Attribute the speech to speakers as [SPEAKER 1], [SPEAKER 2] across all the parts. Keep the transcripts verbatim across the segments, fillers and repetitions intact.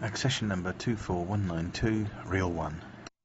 [SPEAKER 1] Accession number two four one nine two, Reel one.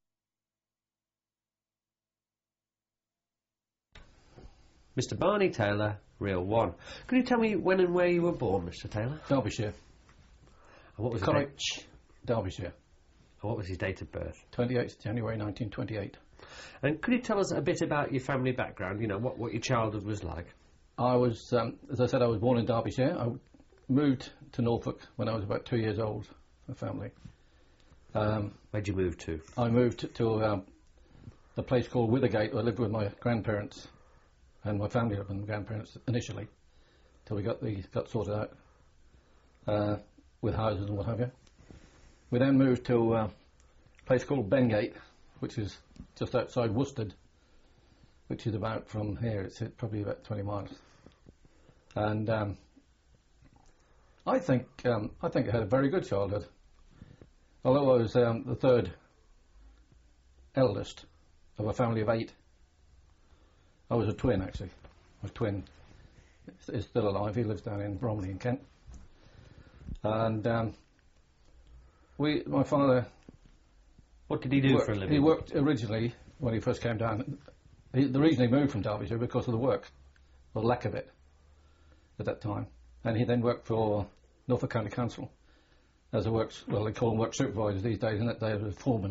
[SPEAKER 2] Mister Barney Taylor, Reel one. Could you tell me when and where you were born, Mister Taylor?
[SPEAKER 3] Derbyshire.
[SPEAKER 2] And what was his
[SPEAKER 3] College,
[SPEAKER 2] date?
[SPEAKER 3] Derbyshire.
[SPEAKER 2] And what was his date of birth?
[SPEAKER 3] twenty-eighth January nineteen twenty-eight.
[SPEAKER 2] And could you tell us a bit about your family background, you know, what, what your childhood was like?
[SPEAKER 3] I was, um, as I said, I was born in Derbyshire. I moved to Norfolk when I was about two years old, a family. Um,
[SPEAKER 2] Where'd you move to?
[SPEAKER 3] I moved to, to um, a place called Withergate, where I lived with my grandparents, and my family lived with my grandparents initially, till we got the got sorted out uh, with houses and what have you. We then moved to uh, a place called Bengate, which is just outside Worcester, which is about from here, it's probably about twenty miles. And um, I think um, I think I had a very good childhood. Although I was um, the third eldest of a family of eight, I was a twin actually. My twin is still alive. He lives down in Bromley in Kent. And um, we, my father.
[SPEAKER 2] What did he do
[SPEAKER 3] worked,
[SPEAKER 2] for a living?
[SPEAKER 3] He worked originally when he first came down. He, the reason he moved from Derbyshire because of the work, or lack of it, at that time. And he then worked for Norfolk County Council as a works, well, they call them work supervisors these days, and that day was foreman.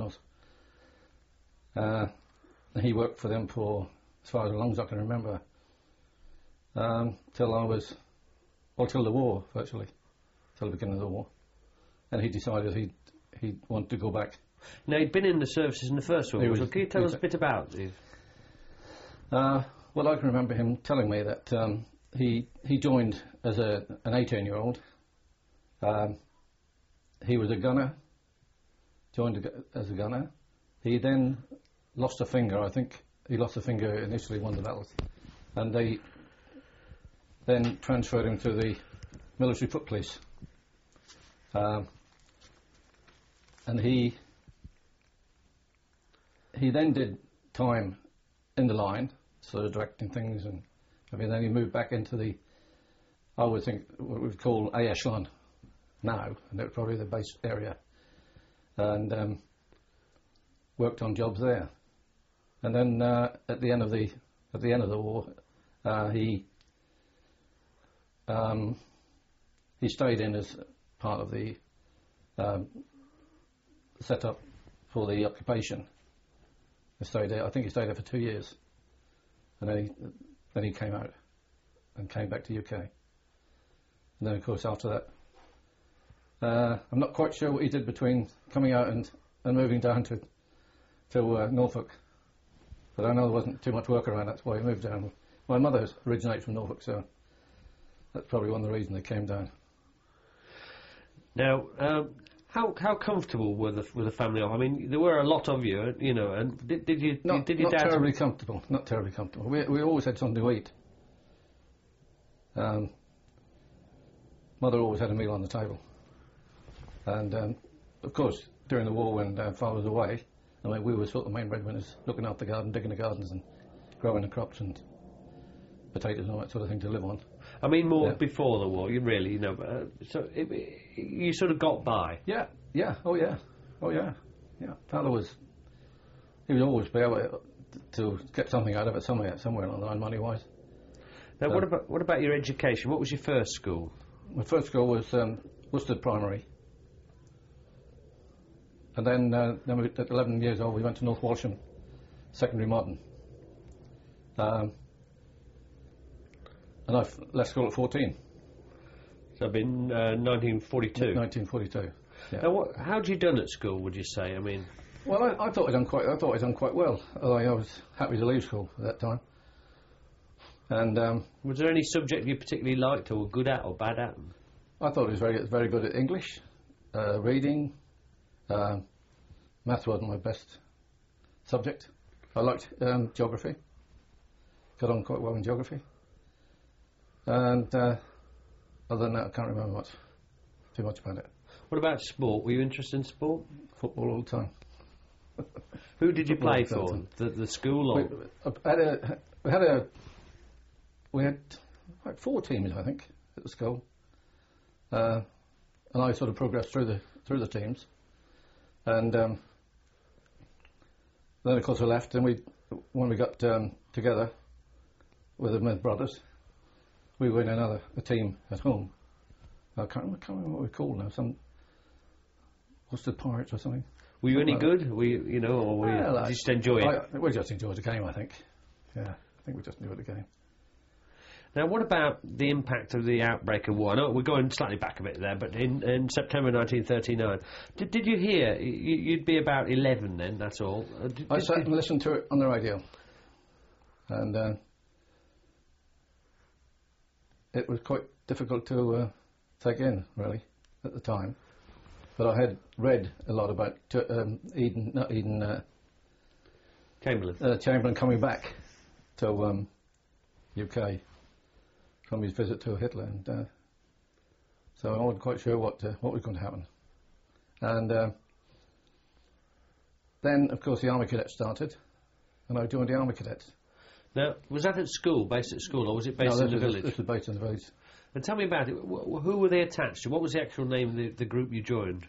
[SPEAKER 3] Uh, and he worked for them for, as far as long as I can remember, um, till I was, well, till the war, virtually, till the beginning of the war. And he decided he he wanted to go back.
[SPEAKER 2] Now, he'd been in the services in the First World War, so can you tell us a
[SPEAKER 3] exa-
[SPEAKER 2] bit about it?
[SPEAKER 3] Uh, well, I can remember him telling me that um, he he joined as a an eighteen-year-old. Um, he was a gunner, joined a, gu- as a gunner. He then lost a finger. I think he lost a finger initially in one of the battles, and they then transferred him to the military foot police. Um, and he he then did time in the line, sort of directing things, and I mean, then he moved back into the, I would think, what we'd call A echelon now, and it was probably the base area, and um, worked on jobs there. And then uh, at the end of the at the end of the war, uh, he um, he stayed in as part of the um, setup for the occupation. He stayed there. I think he stayed there for two years, and then he then he came out and came back to U K. And then, of course, after that, uh, I'm not quite sure what he did between coming out and, and moving down to to uh, Norfolk, but I know there wasn't too much work around. That's why he moved down. My mother originates from Norfolk, so that's probably one of the reasons they came down.
[SPEAKER 2] Now, um, how how comfortable were the were the family? I mean, there were a lot of you, you know, and did, did you
[SPEAKER 3] Not,
[SPEAKER 2] did your
[SPEAKER 3] not
[SPEAKER 2] dad?
[SPEAKER 3] terribly comfortable. Not terribly comfortable. We we always had something to eat. Um, mother always had a meal on the table, and um, of course during the war when uh, father was away, I mean we were sort of the main breadwinners, looking after the garden, digging the gardens, and growing the crops and potatoes and all that sort of thing to live on.
[SPEAKER 2] I mean, more
[SPEAKER 3] Yeah.
[SPEAKER 2] before the war, you really, you know. Uh, so it, it, you sort of got by.
[SPEAKER 3] Yeah, yeah, oh yeah, oh yeah, yeah. Father was, he would always be able to get something out of it somewhere, somewhere along the line, money-wise.
[SPEAKER 2] Now,
[SPEAKER 3] So-
[SPEAKER 2] what about what about your education? What was your first school?
[SPEAKER 3] My first school was um, Worcester Primary. And then, uh, then we, at eleven years old, we went to North Walsham Secondary Modern. Um, and I f- left school at fourteen,
[SPEAKER 2] So, I've been uh, nineteen forty-two.
[SPEAKER 3] nineteen forty-two. Yeah.
[SPEAKER 2] Now, what, how'd you done at school? Would you say? I mean,
[SPEAKER 3] Well, I, I thought I'd done quite. I thought I'd done quite well. Although I was happy to leave school at that time. And um,
[SPEAKER 2] was there any subject you particularly liked, or were good at, or bad at?
[SPEAKER 3] I thought I was very, very good at English, uh, reading. Um, maths wasn't my best subject. I liked um, geography. Got on quite well in geography. And uh, other than that, I can't remember much, too much about it.
[SPEAKER 2] What about sport? Were you interested in sport?
[SPEAKER 3] Football all the time.
[SPEAKER 2] Who did you
[SPEAKER 3] Football
[SPEAKER 2] play
[SPEAKER 3] all the
[SPEAKER 2] for?
[SPEAKER 3] time.
[SPEAKER 2] The, the school or?
[SPEAKER 3] We, I had a, we had a, we had like four teams, I think, at the school. Uh, and I sort of progressed through the through the teams, and um, then of course I left, and we when we got um, together with the Smith brothers, we were in another a team at home. I can't, I can't remember what we called now. Some what's the Pirates or something.
[SPEAKER 2] Were you any
[SPEAKER 3] like
[SPEAKER 2] good? Were you, you know, or were you
[SPEAKER 3] well,
[SPEAKER 2] just enjoy it?
[SPEAKER 3] I, we just enjoyed the game, I think. Yeah, I think we just enjoyed the game.
[SPEAKER 2] Now, what about the impact of the outbreak of war? I know we're going slightly back a bit there, but in, in September nineteen thirty-nine, did, did you hear? You, you'd be about eleven then. That's all. Uh, did,
[SPEAKER 3] I
[SPEAKER 2] did,
[SPEAKER 3] sat
[SPEAKER 2] did,
[SPEAKER 3] and listened to it on the radio, and uh, it was quite difficult to uh, take in, really, at the time. But I had read a lot about t- um, Eden, not Eden, uh,
[SPEAKER 2] Chamberlain.
[SPEAKER 3] uh, Chamberlain coming back to um, U K from his visit to Hitler, and uh, so I wasn't quite sure what uh, what was going to happen. And uh, then, of course, the Army Cadets started, and I joined the Army Cadets.
[SPEAKER 2] Now, was that at school, based at school, or was it based
[SPEAKER 3] no,
[SPEAKER 2] in the
[SPEAKER 3] this was,
[SPEAKER 2] village?
[SPEAKER 3] This was based in the village.
[SPEAKER 2] And tell me about it. Wh- who were they attached to? What was the actual name of the, the group you joined?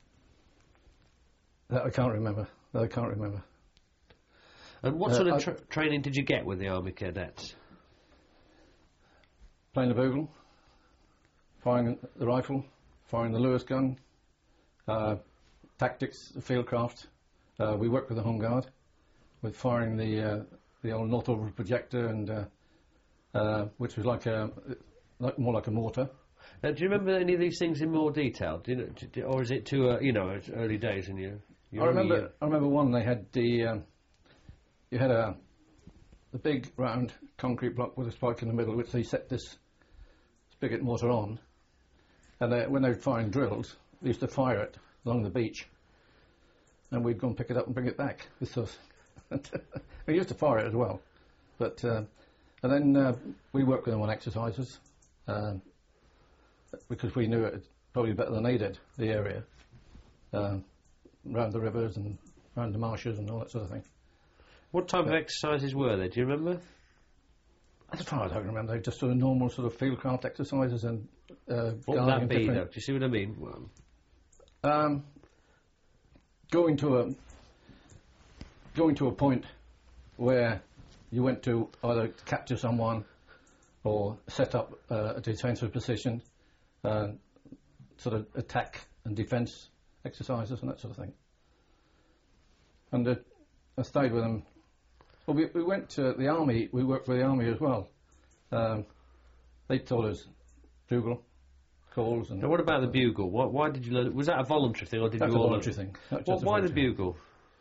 [SPEAKER 3] That I can't remember. That I can't remember.
[SPEAKER 2] And what
[SPEAKER 3] Uh,
[SPEAKER 2] sort of
[SPEAKER 3] I-
[SPEAKER 2] tra- training did you get with the Army Cadets?
[SPEAKER 3] Playing the bugle, firing the rifle, firing the Lewis gun, uh, tactics, fieldcraft. Uh, we worked with the Home Guard, with firing the uh, the old Northover projector, and uh, uh, which was like a like more like a mortar.
[SPEAKER 2] Now, do you remember any of these things in more detail? Do you know, do, do- or is it too, uh, you know, it's early days in your? your
[SPEAKER 3] I remember.
[SPEAKER 2] only, uh,
[SPEAKER 3] I remember one. They had the um, you had a the big round concrete block with a spike in the middle, which they set this spigot mortar on, and they, when they were firing drills, they used to fire it along the beach, and we'd go and pick it up and bring it back. This was we used to fire it as well, but uh, and then uh, we worked with them on exercises um, because we knew it probably better than they did, the area um, around the rivers and around the marshes and all that sort of thing.
[SPEAKER 2] What type of
[SPEAKER 3] Yeah.
[SPEAKER 2] exercises were they? Do you remember?
[SPEAKER 3] As far as I remember, they just sort of normal sort of fieldcraft exercises and uh,
[SPEAKER 2] What would
[SPEAKER 3] guarding
[SPEAKER 2] that be, though?
[SPEAKER 3] different-
[SPEAKER 2] Do you see what I mean? Well,
[SPEAKER 3] Um, going to a going to a point where you went to either capture someone or set up uh, a defensive position, uh, sort of attack and defence exercises and that sort of thing. And uh, I stayed with them. Well, we, we went to the army. We worked for the army as well. Um, they taught us bugle calls and.
[SPEAKER 2] now, what about the bugle? Why, why did you learn? Was that a voluntary thing, or did
[SPEAKER 3] That's
[SPEAKER 2] you
[SPEAKER 3] a
[SPEAKER 2] all?
[SPEAKER 3] voluntary thing. That's
[SPEAKER 2] Well,
[SPEAKER 3] just a
[SPEAKER 2] why the
[SPEAKER 3] voluntary-
[SPEAKER 2] bugle?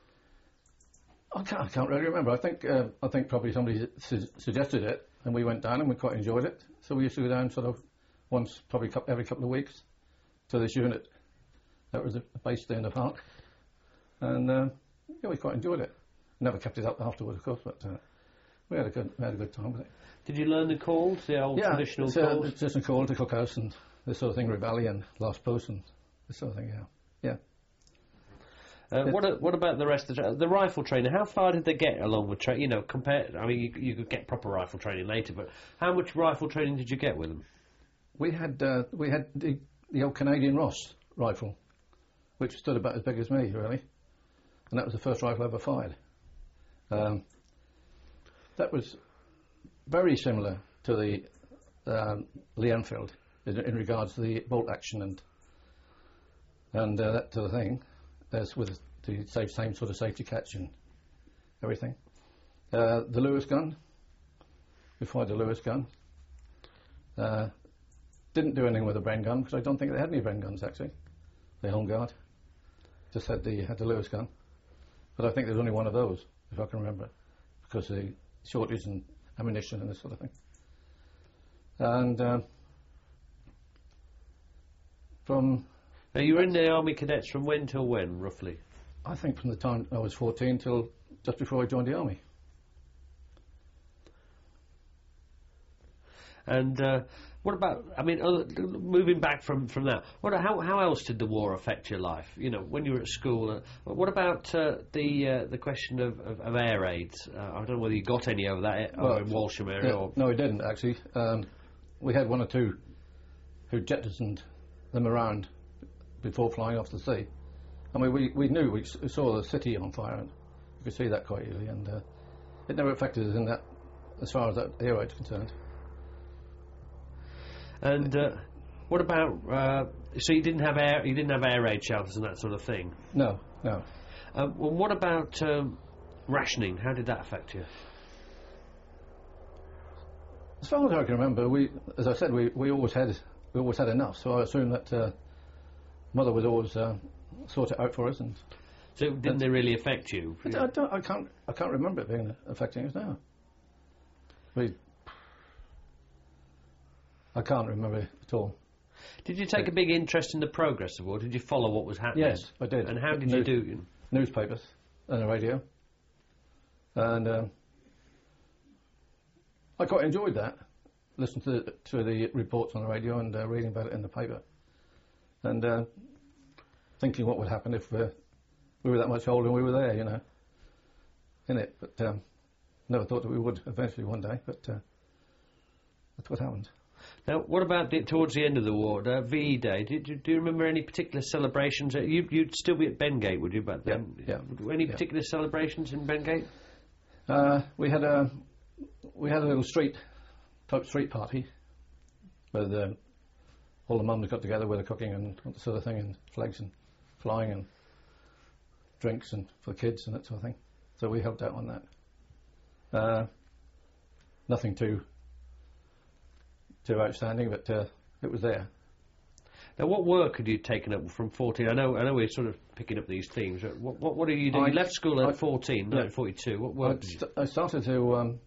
[SPEAKER 3] I can't, I can't really remember. I think uh, I think probably somebody su- suggested it, and we went down and we quite enjoyed it. So we used to go down sort of once, probably cou- every couple of weeks, to this unit that was based in the park, and uh, yeah, we quite enjoyed it. Never kept it up afterwards, of course, but uh, we had a good we had a good time with it.
[SPEAKER 2] Did you learn the calls, the old
[SPEAKER 3] Yeah,
[SPEAKER 2] traditional
[SPEAKER 3] it's, uh,
[SPEAKER 2] calls?
[SPEAKER 3] it's just a call to cookhouse and this sort of thing, rebellion, last post, and this sort of thing. Yeah, yeah.
[SPEAKER 2] Uh, what a, what about the rest of the, the rifle training? How far did they get along with training? You know, compared. I mean, you, you could get proper rifle training later, but how much rifle training did you get with them?
[SPEAKER 3] We had uh, we had the, the old Canadian Ross rifle, which stood about as big as me, really, and that was the first rifle I ever fired. Um, that was very similar to the um, Lee Enfield in, in regards to the bolt action and and uh, that sort of thing. As with the same, same sort of safety catch and everything. Uh, the Lewis gun, we fired the Lewis gun. Uh, didn't do anything with the Bren gun because I don't think they had any Bren guns actually. The Home Guard just had the had the Lewis gun, but I think there's only one of those if I can remember, because of the shortage and ammunition and this sort of thing. And um, from
[SPEAKER 2] Now, you were in the Army Cadets from when till when, roughly?
[SPEAKER 3] I think from the time I was fourteen till just before I joined the army.
[SPEAKER 2] And uh, what about, I mean, other, moving back from, from that, what, how, how else did the war affect your life? You know, when you were at school, uh, what about uh, the uh, the question of, of, of air raids? Uh, I don't know whether you got any over that uh,
[SPEAKER 3] Well,
[SPEAKER 2] in Walsham area
[SPEAKER 3] Yeah,
[SPEAKER 2] or...
[SPEAKER 3] no, we didn't actually. Um, we had one or two who jettisoned them around before flying off to sea. I mean, we, we knew, we s- saw the city on fire, and you could see that quite easily, and uh, it never affected us in that, as far as that air raid's concerned.
[SPEAKER 2] And uh, what about? Uh, so you didn't have air, you didn't have air raid shelters and that sort of thing.
[SPEAKER 3] No, no.
[SPEAKER 2] Uh, well, what about um, rationing? How did that affect you?
[SPEAKER 3] As far as I can remember, we, as I said, we, we always had we always had enough. So I assume that uh, Mother would always uh, sort it out for us. And
[SPEAKER 2] So didn't they really affect you?
[SPEAKER 3] I, don't- I, don't, I can't I can't remember it being affecting us now. We, I can't remember it at all.
[SPEAKER 2] Did you take a big interest in the progress of war? Did you follow what was happening?
[SPEAKER 3] Yes, I did.
[SPEAKER 2] And how did
[SPEAKER 3] News-
[SPEAKER 2] you do?
[SPEAKER 3] Newspapers and the radio, and um, I quite enjoyed that. Listening to the, to the reports on the radio and uh, reading about it in the paper, and uh, thinking what would happen if uh, we were that much older and we were there, you know, in it. But um, never thought that we would eventually one day. But uh, that's what happened.
[SPEAKER 2] Now, what about the, towards the end of the war, uh, V E Day? Did you, do you remember any particular celebrations? Uh, you, you'd still be at Bengate, would you, back then?
[SPEAKER 3] Yeah, yeah.
[SPEAKER 2] Any
[SPEAKER 3] Yeah.
[SPEAKER 2] particular celebrations in Bengate?
[SPEAKER 3] Uh, we had a we had a little street type street party with uh, all the mums got together with the cooking and all that sort of thing, and flags and flying and drinks and for the kids and that sort of thing. So we helped out on that. Uh, nothing too too outstanding, but uh, it was there.
[SPEAKER 2] Now, what work had you taken up from fourteen? I know, I know, we're sort of picking up these themes. but What, what, what are you doing?
[SPEAKER 3] I-
[SPEAKER 2] You left school at
[SPEAKER 3] I-
[SPEAKER 2] fourteen,
[SPEAKER 3] yeah.
[SPEAKER 2] nineteen forty-two. What
[SPEAKER 3] I,
[SPEAKER 2] work did you?
[SPEAKER 3] st- I started to um,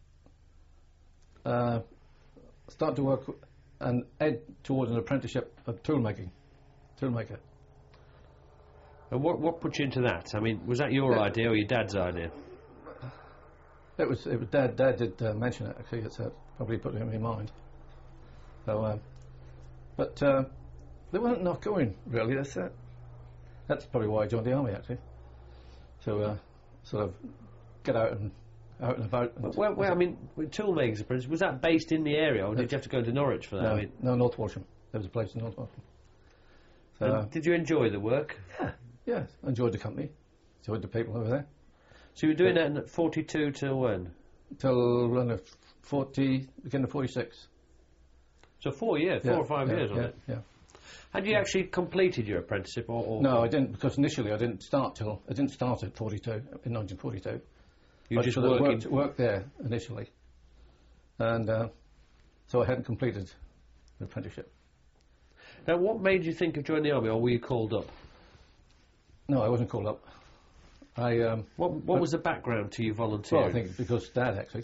[SPEAKER 3] uh, start to work and head towards an apprenticeship of tool making, tool maker.
[SPEAKER 2] And what, what put you into that? I mean, was that your
[SPEAKER 3] Yeah.
[SPEAKER 2] idea or your dad's idea?
[SPEAKER 3] It was, it was Dad. Dad did uh, mention it. Actually, it's uh, probably put it in my mind. So, um, but uh, there wasn't enough going really. That's it. That's probably why I joined the army actually. So, uh, sort of get out and out and about. And
[SPEAKER 2] Well, well, I mean, with tool making apprentice, was that based in the area, or did
[SPEAKER 3] It's-
[SPEAKER 2] you have to go to Norwich for that?
[SPEAKER 3] no,
[SPEAKER 2] I mean,
[SPEAKER 3] no, North Walsham. There was a place in North Walsham. So, uh,
[SPEAKER 2] and did you enjoy the work?
[SPEAKER 3] yeah, yeah, enjoyed the company, enjoyed the people over there.
[SPEAKER 2] So you were doing that in forty-two till when?
[SPEAKER 3] Till uh, forty, beginning of forty-six.
[SPEAKER 2] So four years, four
[SPEAKER 3] Yeah,
[SPEAKER 2] or five
[SPEAKER 3] yeah,
[SPEAKER 2] years,
[SPEAKER 3] yeah,
[SPEAKER 2] wasn't it?
[SPEAKER 3] yeah.
[SPEAKER 2] Had you actually completed your apprenticeship, or, or
[SPEAKER 3] No, I didn't, because initially I didn't start till I didn't start at forty-two in nineteen forty-two.
[SPEAKER 2] you
[SPEAKER 3] I
[SPEAKER 2] just
[SPEAKER 3] sort of
[SPEAKER 2] working?
[SPEAKER 3] worked, worked there initially, and uh, so I hadn't completed the apprenticeship.
[SPEAKER 2] Now, what made you think of joining the army, or were you called up?
[SPEAKER 3] No, I wasn't called up. I um,
[SPEAKER 2] What What was the background to you volunteering?
[SPEAKER 3] well, I think because Dad actually,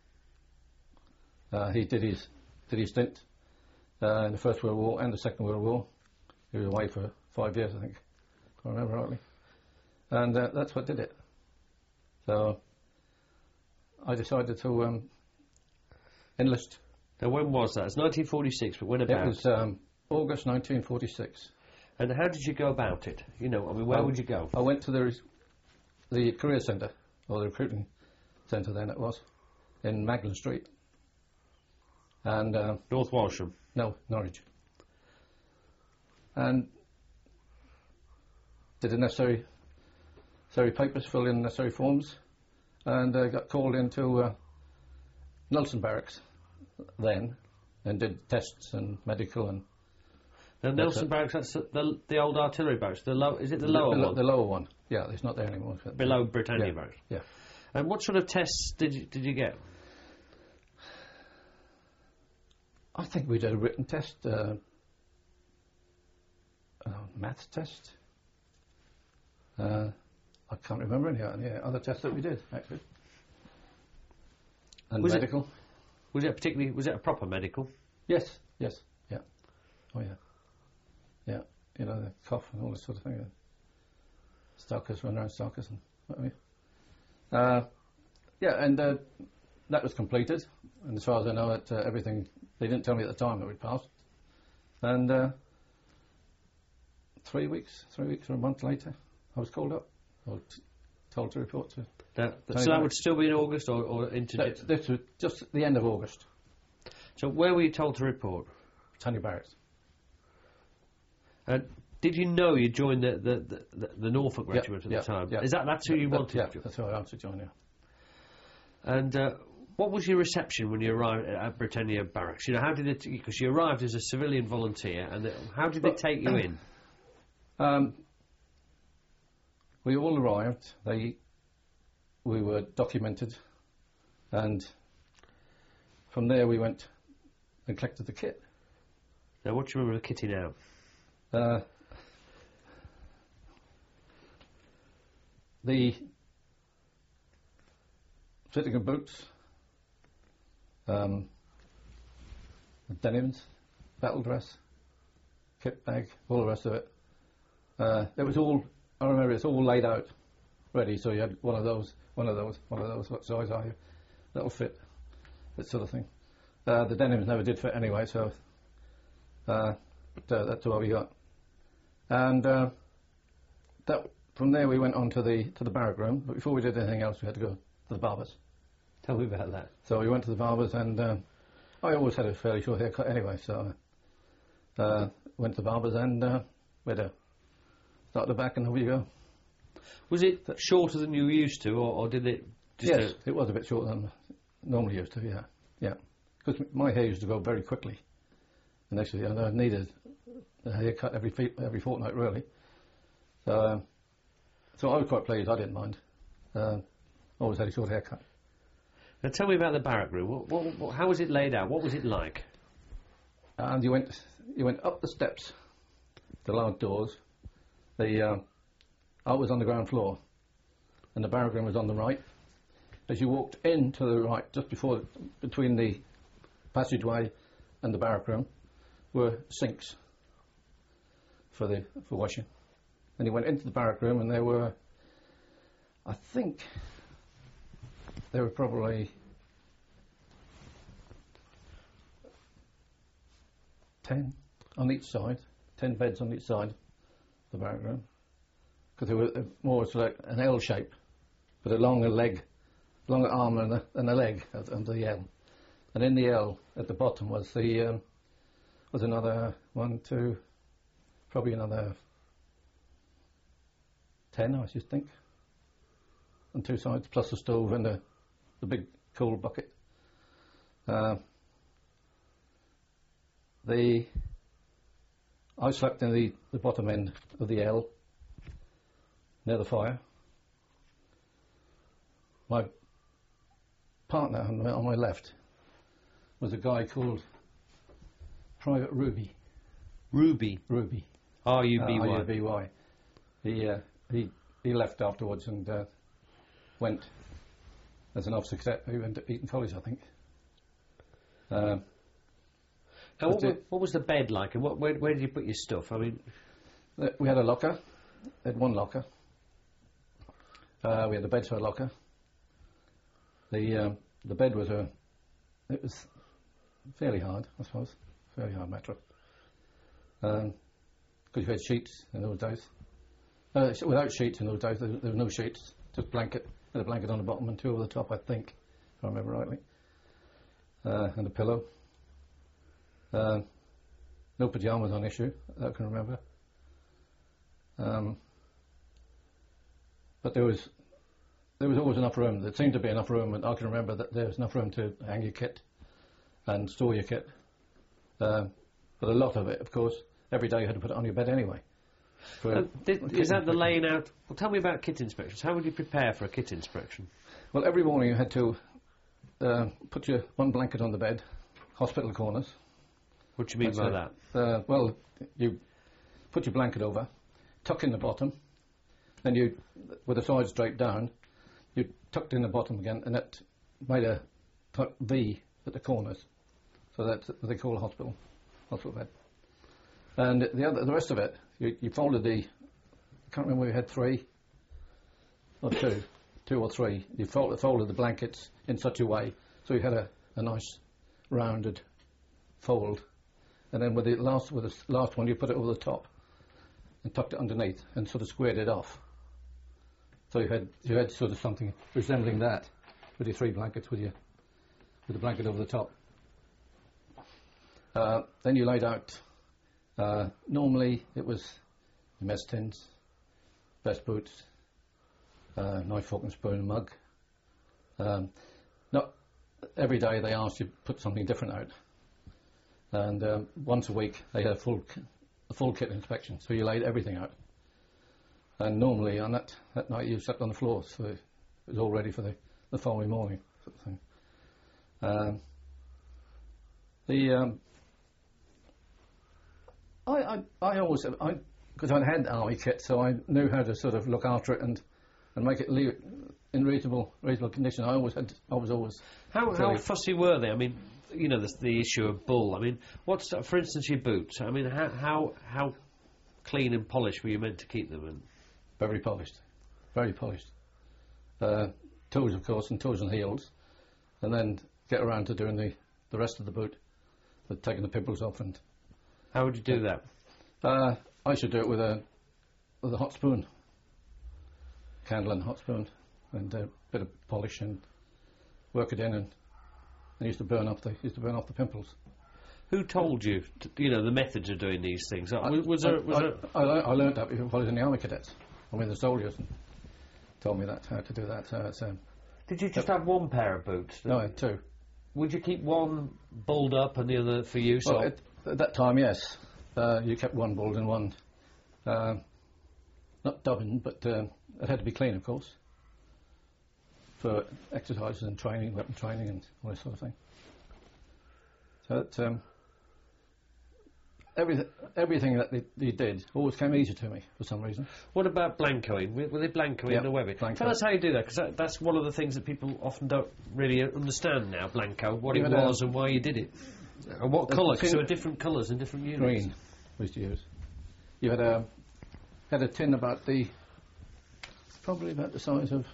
[SPEAKER 3] uh, he did his did his stint uh, in the First World War and the Second World War. He was away for five years, I think, if I remember rightly, and uh, that's what did it. So I decided to um, enlist.
[SPEAKER 2] Now, when was that? It's nineteen forty-six, but when
[SPEAKER 3] It
[SPEAKER 2] about?
[SPEAKER 3] was um, August nineteen forty-six.
[SPEAKER 2] And how did you go about it? You know, I mean, where
[SPEAKER 3] I-
[SPEAKER 2] would you go?
[SPEAKER 3] I went to the res- the career centre, or the recruiting centre then it was, in Magdalen Street. And, uh,
[SPEAKER 2] North Walsham.
[SPEAKER 3] no, Norwich. And did the necessary, necessary papers, fill in the necessary forms, and uh, got called into uh, Nelson Barracks then, and did tests and medical and
[SPEAKER 2] Now, Nelson
[SPEAKER 3] it.
[SPEAKER 2] Barracks, that's the, the old artillery barracks. The low, is it the lower
[SPEAKER 3] the,
[SPEAKER 2] one?
[SPEAKER 3] the lower one. Yeah, it's not there anymore.
[SPEAKER 2] Below Britannia
[SPEAKER 3] Yeah.
[SPEAKER 2] Barracks.
[SPEAKER 3] Yeah.
[SPEAKER 2] And what sort of tests did you, did you get?
[SPEAKER 3] I think we did a written test, uh, a maths test. Uh, I can't remember any any other tests that we did actually. And
[SPEAKER 2] Was it-
[SPEAKER 3] medical.
[SPEAKER 2] Was it particularly? Was it a proper medical?
[SPEAKER 3] Yes, yes, yeah. Oh yeah, yeah. You know, the cough and all this sort of thing. Stalkers run around stalkers and what have you. Uh, yeah, and uh, that was completed. And as far as I know, it, uh, everything. They didn't tell me at the time that we'd passed. And uh, three weeks, three weeks or a month later, I was called up. I was t- told to report to.
[SPEAKER 2] That,
[SPEAKER 3] Tony
[SPEAKER 2] so that
[SPEAKER 3] Barracks.
[SPEAKER 2] would still be in August or, or into.
[SPEAKER 3] That, this was just at the end of August.
[SPEAKER 2] So where were you told to report?
[SPEAKER 3] Tony Barracks.
[SPEAKER 2] And did you know you joined the the, the, the Norfolk
[SPEAKER 3] Yep,
[SPEAKER 2] Regiment at
[SPEAKER 3] yep,
[SPEAKER 2] the time?
[SPEAKER 3] yep.
[SPEAKER 2] Is that that's who you
[SPEAKER 3] That-
[SPEAKER 2] wanted?
[SPEAKER 3] Yeah,
[SPEAKER 2] to join?
[SPEAKER 3] that's who I wanted to join. Yeah.
[SPEAKER 2] And uh, what was your reception when you arrived at Britannia Barracks? You know, how did it? Because you arrived as a civilian volunteer, and it, how did they take you in?
[SPEAKER 3] Um, we all arrived. They, we were documented, and from there we went and collected the kit.
[SPEAKER 2] Now, what do you remember of the kitting out?
[SPEAKER 3] Uh, the fitting of boots, um, the denims, battle dress, kit bag, all the rest of it. Uh, it was all, I remember it's all laid out, ready, so you had one of those, one of those, one of those, what size are you? That'll fit, that sort of thing. Uh, the denims never did fit anyway, so uh, but, uh, that's what we got. And uh, that from there we went on to the to the barrack room, but before we did anything else we had to go to the barbers.
[SPEAKER 2] Tell me about that.
[SPEAKER 3] So we went to the barbers, and um, I always had a fairly short haircut anyway, so uh, went to the barbers and uh, we had to start the back and over you go.
[SPEAKER 2] Was it shorter than you were used to, or, or did it? Just
[SPEAKER 3] Yes, it was a bit shorter than normally used to. Yeah, yeah, because my hair used to go very quickly, and actually I needed a haircut every fe- every fortnight really. So, uh, so I was quite pleased. I didn't mind. Uh, always had a short haircut.
[SPEAKER 2] Now tell me about the barrack room. What, what, what, how was it laid out? What was it like?
[SPEAKER 3] And you went you went up the steps, the large doors. The uh, I was on the ground floor, and the barrack room was on the right. As you walked in to the right, just before between the passageway and the barrack room, were sinks for the for washing. And you went into the barrack room, and there were, I think, there were probably ten on each side, ten beds on each side of the barrack room, because they were more sort of like an L shape, with a longer leg, longer arm and a, and a leg at, under the L. And in the L at the bottom was the um, was another one, two, probably another ten, I should think, on two sides, plus the stove and the the big coal bucket. Uh, the I slept in the, the bottom end of the L, near the fire. My partner on my, on my left was a guy called Private Ruby.
[SPEAKER 2] Ruby.
[SPEAKER 3] Ruby.
[SPEAKER 2] R U B
[SPEAKER 3] Uh,
[SPEAKER 2] Y.
[SPEAKER 3] R U B Y. He, uh, he, he left afterwards and uh, went as an officer cadet. He went to Eton College, I think. Uh,
[SPEAKER 2] Now, what,
[SPEAKER 3] That's
[SPEAKER 2] wa-
[SPEAKER 3] it.
[SPEAKER 2] what was the bed like, and what, where, where did you put your stuff? I mean,
[SPEAKER 3] Uh, We had a locker. We had one locker. Uh, we had the bedside locker. The um, the bed was a. It was fairly hard, I suppose. Fairly hard mattress. Because you had sheets in those days. Uh, sh- without sheets in those days, there, there was no sheets. Just blanket. Had a blanket on the bottom and two over the top, I think, if I remember rightly. Uh, and a pillow. Uh, no pyjamas on issue, that I can remember. Um, but there was there was always enough room. There seemed to be enough room, and I can remember that there was enough room to hang your kit and store your kit. Um, but a lot of it, of course, every day you had to put it on your bed anyway. For
[SPEAKER 2] uh, did,
[SPEAKER 3] for
[SPEAKER 2] is
[SPEAKER 3] kit
[SPEAKER 2] that the
[SPEAKER 3] inspection.
[SPEAKER 2] laying out? Well, tell me about kit inspections. How would you prepare for a kit inspection?
[SPEAKER 3] Well, every morning you had to uh, put your one blanket on the bed, hospital corners.
[SPEAKER 2] What do you mean
[SPEAKER 3] That's
[SPEAKER 2] by
[SPEAKER 3] it.
[SPEAKER 2] that?
[SPEAKER 3] Uh, well, you put your blanket over, tuck in the bottom, then you, with the sides straight down, you tucked in the bottom again, and that made a tuck V at the corners. So that's what they call a hospital, hospital bed. And the other, the rest of it, you, you folded the. I can't remember. We had three or two, two or three. You folded, folded the blankets in such a way so you had a, a nice rounded fold. And then with the last with the last one, you put it over the top and tucked it underneath and sort of squared it off. So you had you had sort of something resembling that with your three blankets with your with the blanket over the top. Uh, then you laid out. Uh, normally it was your mess tins, vest boots, uh, knife, fork and spoon and mug. Um, not every day they asked you to put something different out. And um, once a week they had a full, a full kit inspection, so you laid everything out. And normally on that, that night you slept on the floor, so it was all ready for the, the following morning, sort of thing. Um, the um, I, I I always I because I had army kit, so I knew how to sort of look after it and, and make it leave it in reasonable reasonable condition. I always had I was always
[SPEAKER 2] how how fussy were they? I mean, you know, the, the issue of bull. I mean, what's for instance your boots? I mean, how how how clean and polished were you meant to keep them? And
[SPEAKER 3] very polished, very polished. Uh, toes, of course, and toes and heels, and then get around to doing the, the rest of the boot, with taking the pimples off. And
[SPEAKER 2] how would you do that?
[SPEAKER 3] Uh, I should do it with a with a hot spoon, candle and hot spoon, and a bit of polish and work it in, and I used to burn off the used to burn off the pimples.
[SPEAKER 2] Who told you, to, you know, the methods of doing these things? I, was, was there? Was
[SPEAKER 3] I,
[SPEAKER 2] there
[SPEAKER 3] I, I, I learned that while I was in the army cadets. I mean, the soldiers told me that how to do that. Uh, so
[SPEAKER 2] Did you just have one pair of boots?
[SPEAKER 3] no, I had two.
[SPEAKER 2] Would you keep one bulled up and the other for use?
[SPEAKER 3] Well,
[SPEAKER 2] or?
[SPEAKER 3] at, at that time, yes. Uh, you kept one bulled and one, uh, not dubbing, but uh, it had to be clean, of course, for exercises and training, weapon training and all this sort of thing. So that, um, everything, everything that they, they did always came easy to me for some reason.
[SPEAKER 2] What about blancoing? Were, were they blancoing
[SPEAKER 3] Yep,
[SPEAKER 2] the webbing?
[SPEAKER 3] blanco.
[SPEAKER 2] Tell us how you do that, because that, that's one of the things that people often don't really understand now, blanco, what
[SPEAKER 3] You
[SPEAKER 2] it
[SPEAKER 3] had, um,
[SPEAKER 2] was and why you did it. And what
[SPEAKER 3] the
[SPEAKER 2] colour, because
[SPEAKER 3] tin-
[SPEAKER 2] there were different colours in different units.
[SPEAKER 3] Green we used to use. You had a had a tin about the probably about the size of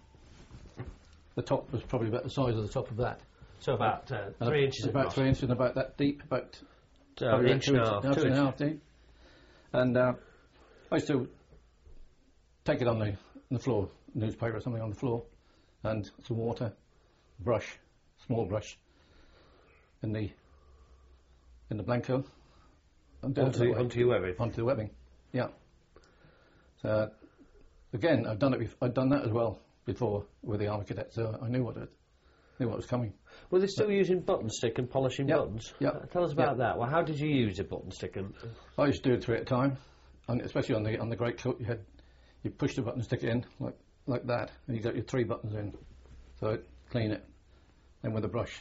[SPEAKER 3] the top was probably about the size of the top of that.
[SPEAKER 2] So about uh,
[SPEAKER 3] Uh,
[SPEAKER 2] three inches
[SPEAKER 3] about
[SPEAKER 2] across.
[SPEAKER 3] three inches and about that deep, about
[SPEAKER 2] Uh,
[SPEAKER 3] probably
[SPEAKER 2] inch
[SPEAKER 3] about
[SPEAKER 2] and a
[SPEAKER 3] two
[SPEAKER 2] half.
[SPEAKER 3] inch-
[SPEAKER 2] two
[SPEAKER 3] two and a
[SPEAKER 2] inch.
[SPEAKER 3] half deep. And uh, I used to take it on the on the floor, newspaper or something on the floor, and some water, brush, small brush, in the in the blanco, and do it
[SPEAKER 2] Onto,
[SPEAKER 3] that way,
[SPEAKER 2] onto your webbing.
[SPEAKER 3] onto the webbing. Yeah. So again, I've done it. Bef- I've done that as well before with the army cadets, so I knew what it knew what was coming.
[SPEAKER 2] Were they still using button stick and polishing
[SPEAKER 3] Yep,
[SPEAKER 2] buttons?
[SPEAKER 3] yep,
[SPEAKER 2] Uh, tell us about
[SPEAKER 3] yep.
[SPEAKER 2] that. Well, how did you use a button stick? And
[SPEAKER 3] I used to do it three at a time, and especially on the on the great coat, you had you push the button, stick it in like like that, and you got your three buttons in, so it, clean it, then with a brush.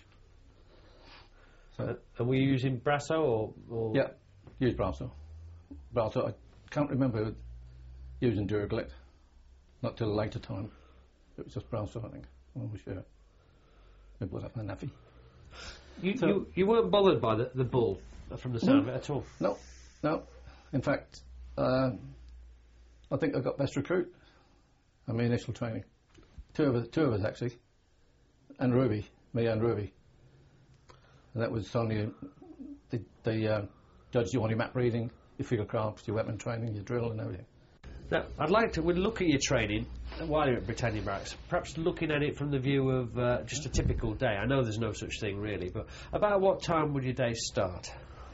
[SPEAKER 3] So
[SPEAKER 2] uh, and were you using Brasso or, or
[SPEAKER 3] yeah, use Brasso. Brasso. I can't remember using Duraglit, not till a later time. It was just Brasso, I think. I'm not sure. It was up in the Naffy.
[SPEAKER 2] You,
[SPEAKER 3] So-
[SPEAKER 2] you you weren't bothered by the, the bull from the sound of it at all.
[SPEAKER 3] No, no. In fact, uh, I think I got best recruit on my initial training. Two of us, two of us actually, and Ruby, me and Ruby. And that was only the, the uh, judged you on your map reading, your field crafts, your weapon training, your drill, and everything.
[SPEAKER 2] Now, I'd like to we'll look at your training while you're at Britannia Barracks, perhaps looking at it from the view of uh, just a typical day. I know there's no such thing really, but about what time would your day start?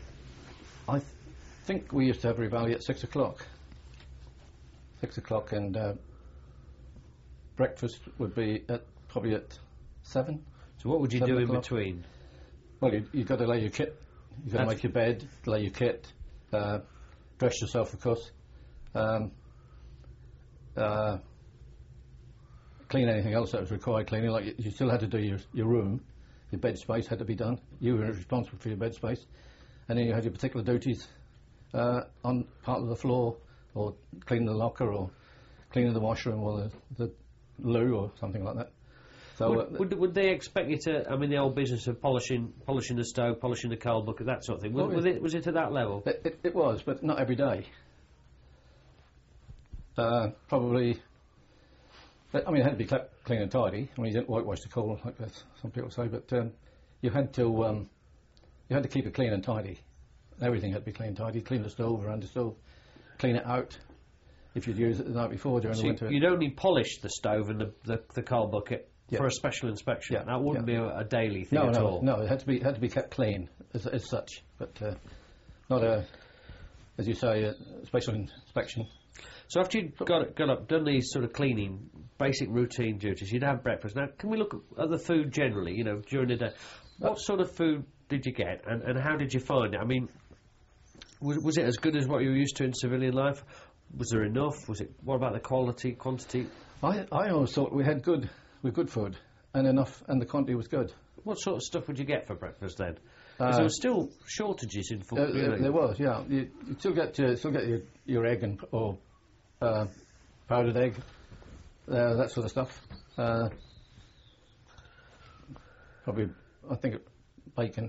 [SPEAKER 3] I th- think we used to have Rivali at six o'clock. Six o'clock, and uh, breakfast would be at probably at seven.
[SPEAKER 2] So what would you
[SPEAKER 3] Seven
[SPEAKER 2] do in
[SPEAKER 3] o'clock.
[SPEAKER 2] between?
[SPEAKER 3] Well, you, you've got to lay your kit. You've got to
[SPEAKER 2] That's-
[SPEAKER 3] make your bed, lay your kit, uh, dress yourself, of course. Um, uh, clean anything else that was required cleaning. Like you, you still had to do your, your room, your bed space had to be done. You were responsible for your bed space, and then you had your particular duties uh, on part of the floor, or cleaning the locker, or cleaning the washroom, or the, the loo, or something like that. So
[SPEAKER 2] Would,
[SPEAKER 3] uh,
[SPEAKER 2] would, would they expect you to? I mean, the old business of polishing, polishing the stove, polishing the coal bucket, that sort of thing. Was,
[SPEAKER 3] Oh, yeah.
[SPEAKER 2] was it was it at that level?
[SPEAKER 3] It, it, it was, but not every day. Uh, probably, I mean, it had to be kept clean and tidy. I mean, you didn't whitewash the coal like this, some people say, but um, you had to um, you had to keep it clean and tidy. Everything had to be clean and tidy. Clean the stove around the stove, clean it out if you'd used it the night before during
[SPEAKER 2] So
[SPEAKER 3] the winter.
[SPEAKER 2] you'd only polish the stove and the, the, the coal bucket
[SPEAKER 3] Yeah.
[SPEAKER 2] for a special inspection.
[SPEAKER 3] Yeah,
[SPEAKER 2] That wouldn't
[SPEAKER 3] yeah.
[SPEAKER 2] be a, a daily thing
[SPEAKER 3] no,
[SPEAKER 2] at
[SPEAKER 3] no,
[SPEAKER 2] all.
[SPEAKER 3] no. It had to be had to be kept clean as, as such, but uh, not a as you say, uh, special inspection.
[SPEAKER 2] So after you'd got, got up, done these sort of cleaning, basic routine duties, you'd have breakfast. Now, can we look at the food generally, you know, during the day? What sort of food did you get, and, and how did you find it? I mean, was, was it as good as what you were used to in civilian life? Was there enough? Was it? What about the quality, quantity?
[SPEAKER 3] I, I always thought we had good, we good food, and enough, and the quantity was good.
[SPEAKER 2] What sort of stuff would you get for breakfast then?
[SPEAKER 3] Uh,
[SPEAKER 2] Because there were still shortages in food.
[SPEAKER 3] Uh, there, there was, yeah. You, you still get your, still get your, your egg and or uh, powdered egg, uh, that sort of stuff. Uh, probably, I think bacon.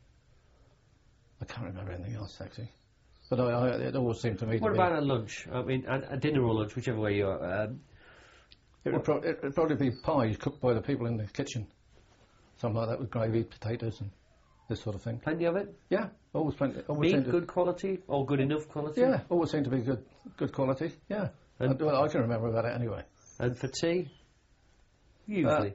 [SPEAKER 3] I can't remember anything else actually, but I, I, it always seemed to me.
[SPEAKER 2] What
[SPEAKER 3] to
[SPEAKER 2] about
[SPEAKER 3] be,
[SPEAKER 2] a lunch? I mean, a, a dinner or lunch, whichever way you are. Um,
[SPEAKER 3] it would, pro- it would probably be pies cooked by the people in the kitchen, something like that with gravy, potatoes, and this sort of thing.
[SPEAKER 2] plenty of it.
[SPEAKER 3] Yeah, always plenty. Always
[SPEAKER 2] Meat,
[SPEAKER 3] seemed to-
[SPEAKER 2] good quality or good enough quality.
[SPEAKER 3] Yeah, always seemed to be good, good quality. Yeah,
[SPEAKER 2] And-
[SPEAKER 3] I, well, I can remember about it anyway.
[SPEAKER 2] And for tea, usually.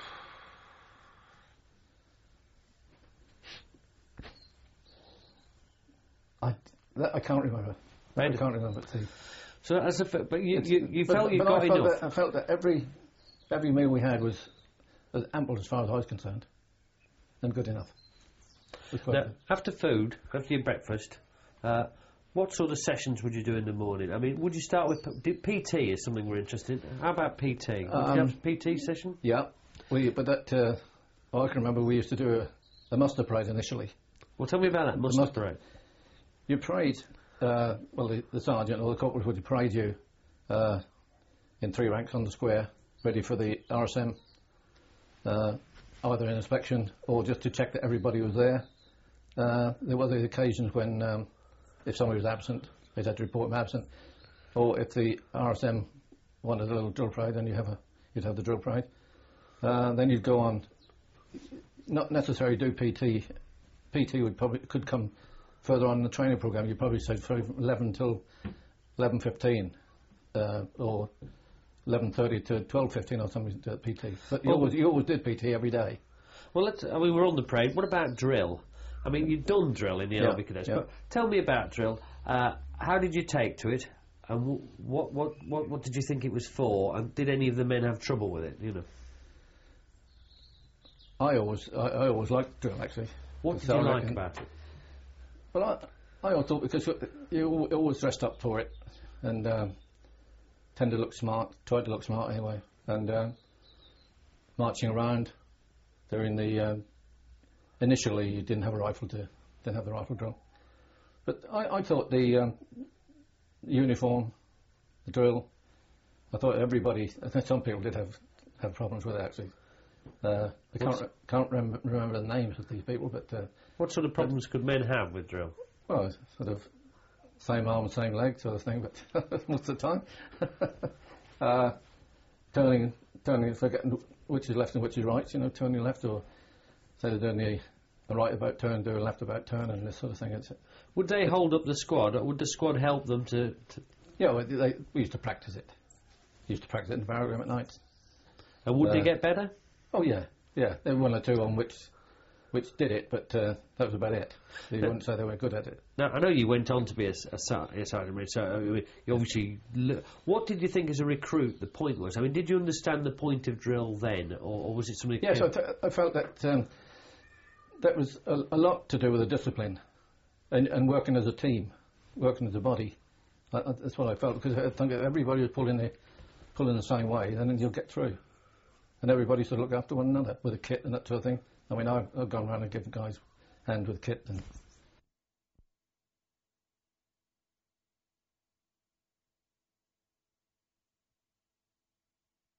[SPEAKER 3] I that, I can't remember. I
[SPEAKER 2] Right.
[SPEAKER 3] can't remember tea.
[SPEAKER 2] So as a, f- but you, you, you
[SPEAKER 3] But-
[SPEAKER 2] felt you
[SPEAKER 3] but
[SPEAKER 2] got
[SPEAKER 3] I felt
[SPEAKER 2] enough.
[SPEAKER 3] That, I felt that every every meal we had was as ample as far as I was concerned, and good enough. It was quite
[SPEAKER 2] Now,
[SPEAKER 3] good.
[SPEAKER 2] after food, after your breakfast, uh, what sort of sessions would you do in the morning? I mean, would you start with P- P T? Is something we're interested in. How about P T? Would
[SPEAKER 3] Um,
[SPEAKER 2] you have a P T session?
[SPEAKER 3] Yeah, we but that uh, I can remember we used to do a, a muster parade initially.
[SPEAKER 2] Well, tell me about that muster
[SPEAKER 3] muster-
[SPEAKER 2] parade.
[SPEAKER 3] You parade, uh, well, the, the sergeant or the corporal would parade you uh, in three ranks on the square, ready for the R S M, uh, either in inspection or just to check that everybody was there. Uh, there were the occasions when, um, if somebody was absent, they'd had to report them absent, or if the R S M wanted a little drill parade, then you have a, you'd have the drill parade. Uh, then you'd go on, not necessarily do P T. P T would probably could come further on in the training program. You probably say from eleven till eleven fifteen, uh, or eleven thirty to twelve fifteen or something to P T. But you
[SPEAKER 2] Oh.
[SPEAKER 3] always you always did P T every day.
[SPEAKER 2] Well, let's, I mean, we're on the parade. What about drill? I mean, you've done drill in the
[SPEAKER 3] Yeah,
[SPEAKER 2] Army Cadets,
[SPEAKER 3] yeah.
[SPEAKER 2] but tell me about drill. Uh, how did you take to it? And w- what, what, what, what did you think it was for? And did any of the men have trouble with it? You know,
[SPEAKER 3] I always I, I always liked drill actually.
[SPEAKER 2] what did
[SPEAKER 3] So
[SPEAKER 2] you
[SPEAKER 3] I
[SPEAKER 2] like
[SPEAKER 3] reckon-
[SPEAKER 2] about it?
[SPEAKER 3] Well, I I always thought because you al- always dressed up for it, and um, tend to look smart. Tried to look smart anyway, and um, marching around during the um, initially you didn't have a rifle to didn't have the rifle drill, but I, I thought the um, uniform, the drill. I thought everybody. I think some people did have have problems with it actually. Uh, I can't
[SPEAKER 2] What's-
[SPEAKER 3] re- can't remember, remember the names of these people, but. Uh,
[SPEAKER 2] What sort of problems could men have with drill?
[SPEAKER 3] Well, it's sort of same arm, same leg sort of thing, but most of the time. uh, turning, turning, forgetting which is left and which is right, you know, turning left or instead of doing the, the right about turn, do a left about turn and this sort of thing. It's,
[SPEAKER 2] Would they hold up the squad, or would the squad help them to... to
[SPEAKER 3] yeah, well, they, we used to practice it. Used to practice it in the barrack room at night.
[SPEAKER 2] and would they
[SPEAKER 3] Uh,
[SPEAKER 2] get better?
[SPEAKER 3] Oh, yeah, yeah. There were one or two on which which did it, but uh, that was about it. You wouldn't say they were good at it.
[SPEAKER 2] Now, I know you went on to be a, a, ser- a sergeant, major, so I mean, you obviously... l- What did you think as a recruit the point was? I mean, did you understand the point of drill then, or, or was it something...
[SPEAKER 3] Yes, I, th- I felt that um, that was a, a lot to do with the discipline and, and working as a team, working as a body. I, I, that's what I felt, because I think if everybody was pulling the, pulling the same way, then you'll get through. And everybody sort of look after one another with a kit and that sort of thing. I mean, I've, I've gone around and given guys hand with kit and